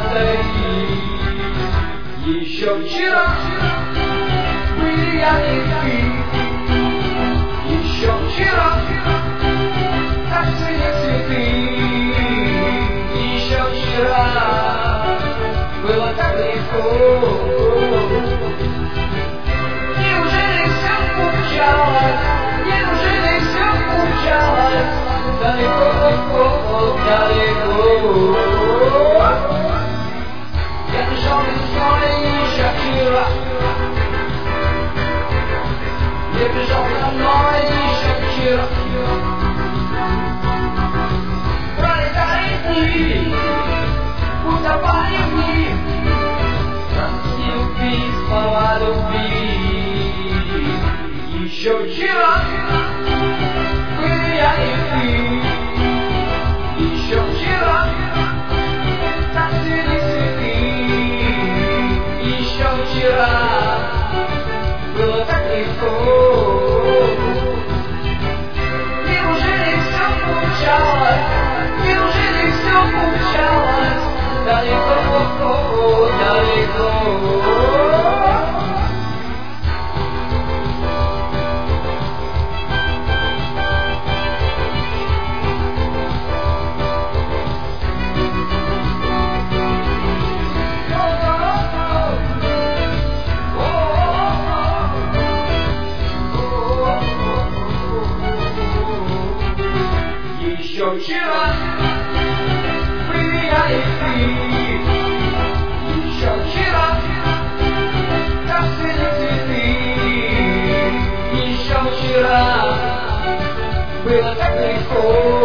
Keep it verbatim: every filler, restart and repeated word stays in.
повторить. Еще вчера были я и ты, еще вчера так цвели цветы, еще вчера было так легко. Неужели все умчалось, неужели все умчалось далеко, далеко? Я бежал весной еще вчера, я бежал домой еще вчера. Пролетали дни, утопали в них, и любви, слова любви. Еще вчера были я и ты, еще вчера так цвели цветы, еще вчера было так легко. Неужели все умчалось, неужели все умчалось далеко, далеко? Еще вчера были я и ты, еще вчера так цвели цветы, еще вчера было так легко.